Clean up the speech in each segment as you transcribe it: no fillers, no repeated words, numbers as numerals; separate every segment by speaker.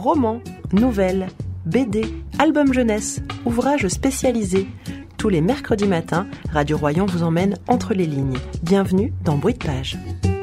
Speaker 1: Romans, nouvelles, BD, albums jeunesse, ouvrages spécialisés. Tous les mercredis matins, Radio Royan vous emmène entre les lignes. Bienvenue dans Bruit de Page.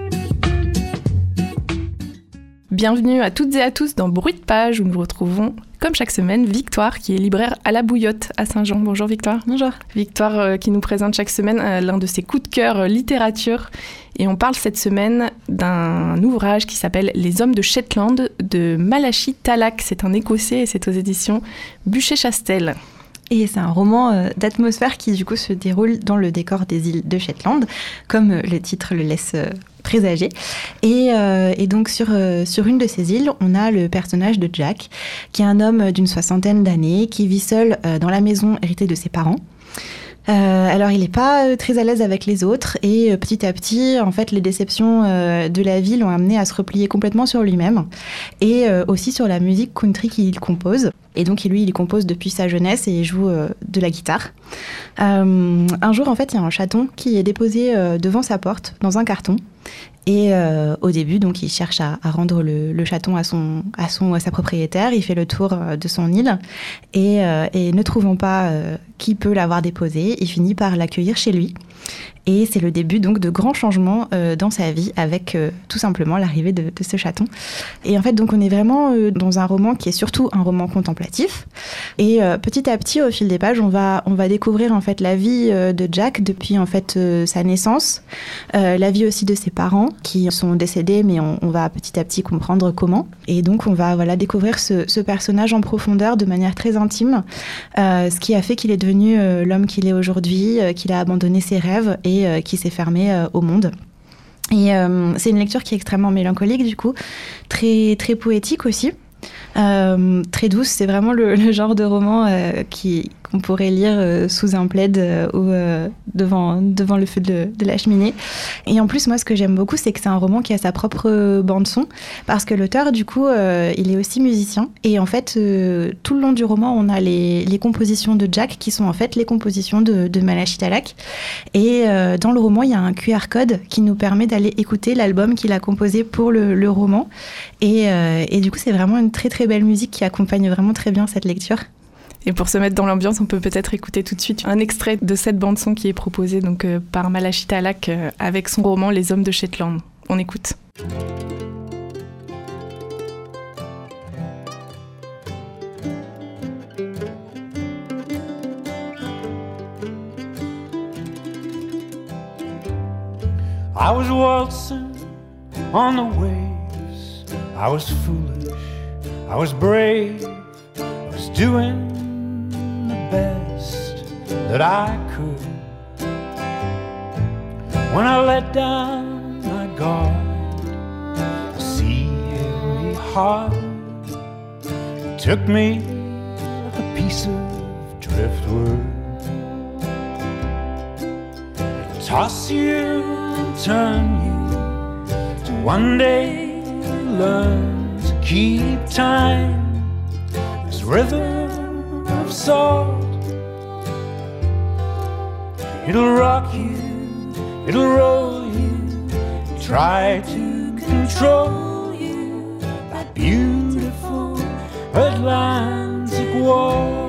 Speaker 2: Bienvenue à toutes et à tous dans Bruit de Page où nous retrouvons, comme chaque semaine, Victoire qui est libraire à la Bouillotte à Saint-Jean. Bonjour Victoire.
Speaker 3: Bonjour.
Speaker 2: Victoire qui nous présente chaque semaine l'un de ses coups de cœur littérature. Et on parle cette semaine d'un ouvrage qui s'appelle Les Hommes de Shetland de Malachi Tallack. C'est un Écossais et c'est aux éditions Bûcher-Chastel.
Speaker 3: Et c'est un roman d'atmosphère qui du coup se déroule dans le décor des îles de Shetland, comme le titre le laisse présager. Et donc sur une de ces îles, on a le personnage de Jack, qui est un homme d'une 60aine d'années, qui vit seul dans la maison héritée de ses parents. Alors il n'est pas très à l'aise avec les autres et petit à petit, en fait, les déceptions de la vie l'ont amené à se replier complètement sur lui-même et aussi sur la musique country qu'il compose. Et donc lui, il compose depuis sa jeunesse et il joue de la guitare. Un jour, en fait, il y a un chaton qui est déposé devant sa porte dans un carton. Et au début, donc, il cherche à rendre le chaton à sa propriétaire. Il fait le tour de son île et ne trouvant pas qui peut l'avoir déposé, il finit par l'accueillir chez lui. Et c'est le début donc de grands changements dans sa vie avec tout simplement l'arrivée de ce chaton. Et en fait, donc, on est vraiment dans un roman qui est surtout un roman contemplatif. Et petit à petit, au fil des pages, on va découvrir en fait la vie de Jack depuis en fait sa naissance, la vie aussi de ses parents qui sont décédés, mais on va petit à petit comprendre comment. Et donc, on va découvrir ce personnage en profondeur de manière très intime, ce qui a fait qu'il est devenu l'homme qu'il est aujourd'hui, qu'il a abandonné ses rêves et qui s'est fermé au monde. Et c'est une lecture qui est extrêmement mélancolique, du coup, très, très poétique aussi. Très douce, c'est vraiment le genre de roman qu'on pourrait lire sous un plaid ou devant le feu de la cheminée. Et en plus, moi, ce que j'aime beaucoup, c'est que c'est un roman qui a sa propre bande-son, parce que l'auteur, du coup, il est aussi musicien. Et en fait, tout le long du roman, on a les compositions de Jack, qui sont en fait les compositions de Malachi Tallack. Et dans le roman, il y a un QR code qui nous permet d'aller écouter l'album qu'il a composé pour le roman. Et du coup, c'est vraiment une très très belle musique qui accompagne vraiment très bien cette lecture.
Speaker 2: Et pour se mettre dans l'ambiance, on peut peut-être écouter tout de suite un extrait de cette bande-son qui est proposée donc, par Malachi Tallack avec son roman Les Hommes de Shetland. On écoute.
Speaker 4: I was waltzing on the waves. I was foolish, I was brave, I was doing the best that I could. When I let down my guard, the sea hit me hard. It took me like a piece of driftwood. It tossed you and turn you to one day learn to keep time. This rhythm of salt, it'll rock you, it'll roll you, try to control you. That beautiful Atlantic waltz.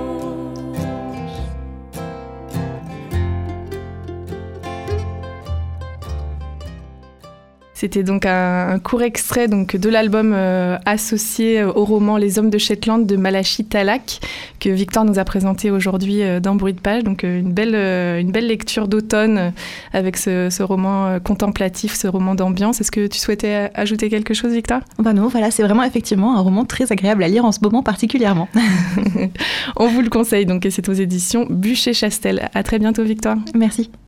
Speaker 2: C'était donc un court extrait donc, de l'album associé au roman Les Hommes de Shetland de Malachi Tallack que Victoire nous a présenté aujourd'hui dans Bruit de Page. Donc une belle lecture d'automne avec ce roman contemplatif, ce roman d'ambiance. Est-ce que tu souhaitais ajouter quelque chose, Victoire ?
Speaker 3: Non, voilà, c'est vraiment effectivement un roman très agréable à lire en ce moment particulièrement.
Speaker 2: On vous le conseille donc et c'est aux éditions Bûcher-Chastel. À très bientôt, Victoire.
Speaker 3: Merci.